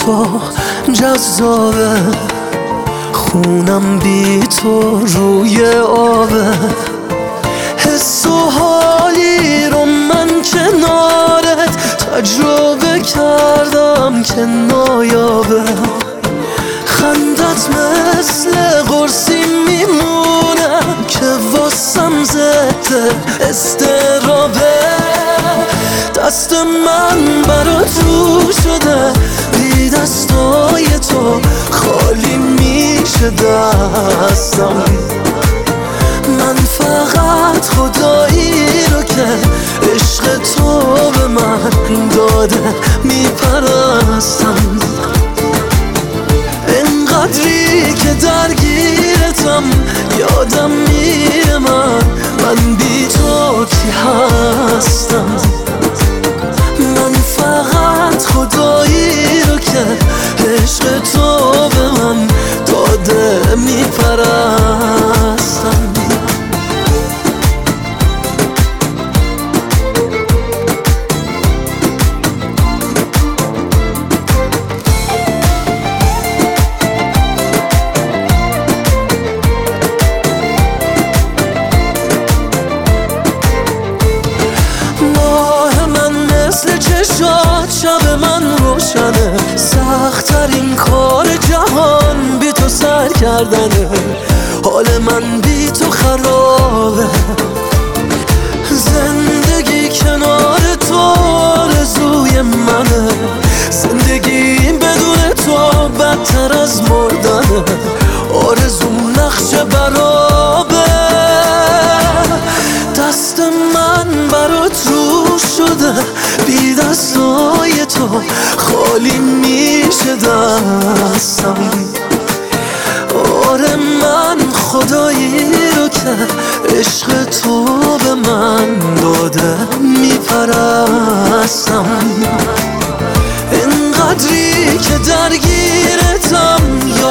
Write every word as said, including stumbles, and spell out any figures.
تو جذابه، خونم بی تو روی آبه. حس و حالی رو من کنارت تجربه کردم که نایابه. خندت مثل قرصی میمونه که واسم ضد استرابه. دست من برات رو شده، بی دستای تو خالی میشه دستم. من فقط خدایی رو که عشق تو به من داده میپرستم. انقدری که درگیرتم یادم میره من من بی تو کی هستم. من فقط خدایی رو که عشق تو به من داده میپرستم. چشات شب من روشنه، سخت‌ترین کار جهان بی تو سر کردنه. حال من بی تو خرابه، زندگی کنار تو آرزوی منه. زندگی بدون تو بدتر از مردنه، آرزوم نقش برابه. دست من برات رو شده، بی دستای تو خالی میشه دستم. آره من خدایی رو که عشق تو به من داده میپرستم. انقدری که درگیرتم